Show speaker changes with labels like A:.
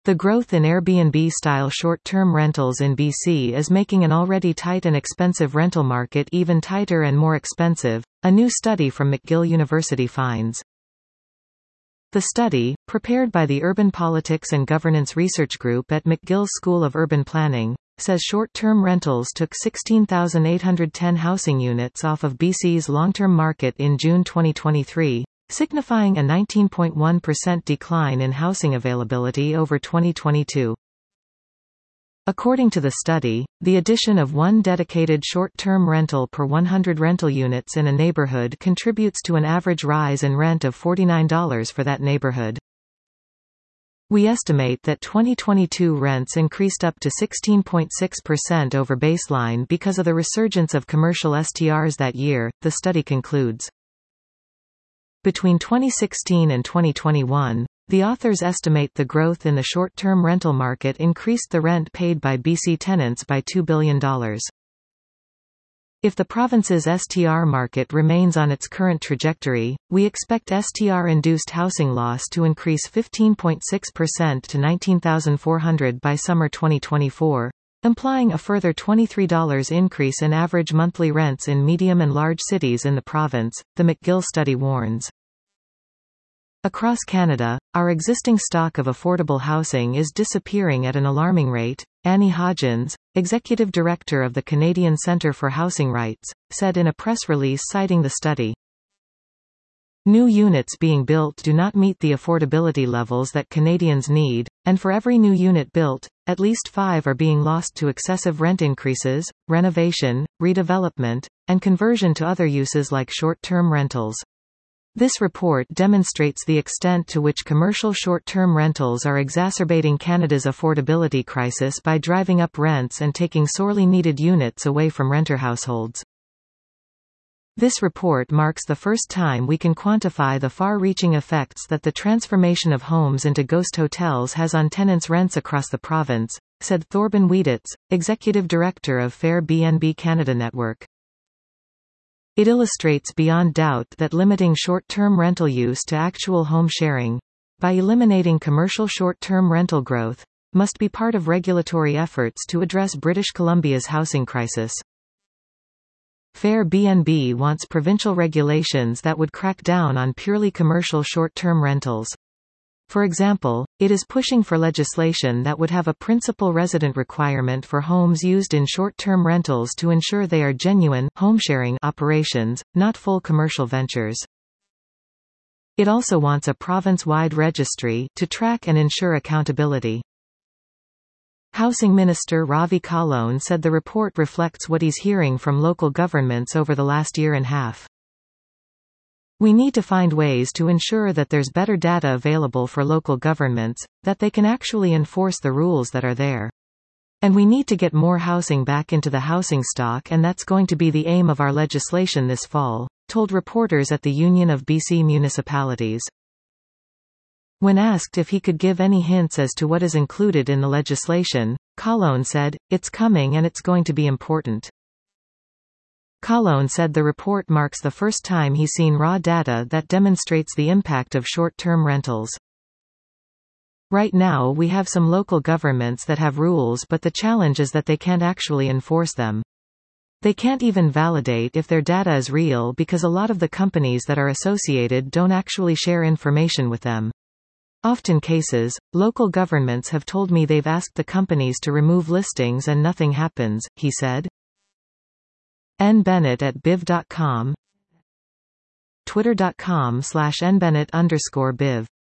A: The growth in Airbnb-style short-term rentals in BC is making an already tight and expensive rental market even tighter and more expensive, a new study from McGill University finds. The study, prepared by the Urban Politics and Governance Research Group at McGill's School of Urban Planning, says short-term rentals took 16,810 housing units off of BC's long-term market in June 2023, signifying a 19.1% decline in housing availability over 2022. According to the study, the addition of one dedicated short-term rental per 100 rental units in a neighborhood contributes to an average rise in rent of $49 for that neighborhood. We estimate that 2022 rents increased up to 16.6% over baseline because of the resurgence of commercial STRs that year, the study concludes. Between 2016 and 2021, the authors estimate the growth in the short-term rental market increased the rent paid by BC tenants by $2 billion. If the province's STR market remains on its current trajectory, we expect STR-induced housing loss to increase 15.6% to 19,400 by summer 2024, implying a further $23 increase in average monthly rents in medium and large cities in the province, the McGill study warns. Across Canada, our existing stock of affordable housing is disappearing at an alarming rate, Annie Hodgins, executive director of the Canadian Centre for Housing Rights, said in a press release citing the study. New units being built do not meet the affordability levels that Canadians need, and for every new unit built, at least 5 are being lost to excessive rent increases, renovation, redevelopment, and conversion to other uses like short-term rentals. This report demonstrates the extent to which commercial short-term rentals are exacerbating Canada's affordability crisis by driving up rents and taking sorely needed units away from renter households. This report marks the first time we can quantify the far-reaching effects that the transformation of homes into ghost hotels has on tenants' rents across the province, said Thorben Wieditz, executive director of Fair BNB Canada Network. It illustrates beyond doubt that limiting short-term rental use to actual home sharing, by eliminating commercial short-term rental growth, must be part of regulatory efforts to address British Columbia's housing crisis. Fair BNB wants provincial regulations that would crack down on purely commercial short-term rentals. For example, it is pushing for legislation that would have a principal resident requirement for homes used in short-term rentals to ensure they are genuine home-sharing operations, not full commercial ventures. It also wants a province-wide registry to track and ensure accountability. Housing Minister Ravi Kahlon said the report reflects what he's hearing from local governments over the last year and a half. We need to find ways to ensure that there's better data available for local governments, that they can actually enforce the rules that are there. And we need to get more housing back into the housing stock, and that's going to be the aim of our legislation this fall, told reporters at the Union of BC Municipalities. When asked if he could give any hints as to what is included in the legislation, Kahlon said, "It's coming and it's going to be important." Kahlon said the report marks the first time he's seen raw data that demonstrates the impact of short-term rentals. Right now we have some local governments that have rules, but the challenge is that they can't actually enforce them. They can't even validate if their data is real because a lot of the companies that are associated don't actually share information with them. Often cases, local governments have told me they've asked the companies to remove listings and nothing happens, he said. N. Bennett at biv.com, twitter.com/nbennett_biv